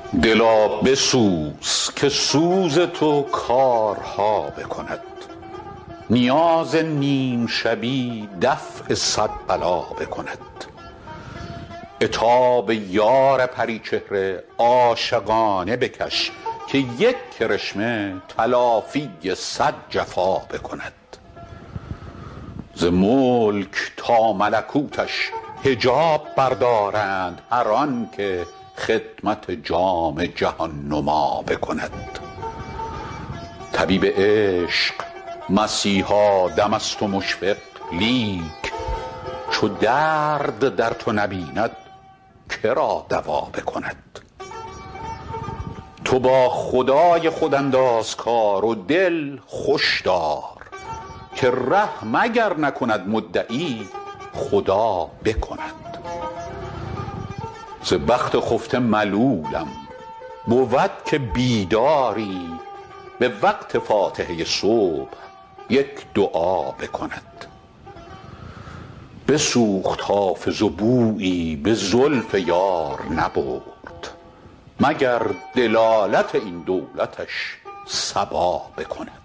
دلا بسوز که سوز تو کارها بکند، نیاز نیم شبی دفع صد بلا بکند. عتاب یار پریچهره عاشقانه بکش، که یک کرشمه تلافی صد جفا بکند. ز ملک تا ملکوتش حجاب بردارند، هر آن که خدمت جام جهان نما بکند. طبیب عشق مسیحا دم است و مشفق، لیک چو درد در تو نبیند که را دوا بکند. تو با خدای خود انداز کار و دل خوش دار، که ره مگر نکند مدعی خدا بکند. ز بخت خفته ملولم بود که بیداری، به وقت فاتحه صبح یک دعا بکند. بسوخت حافظ و بویی به زلف یار نبرد، مگر دلالت این دولتش صبا بکند.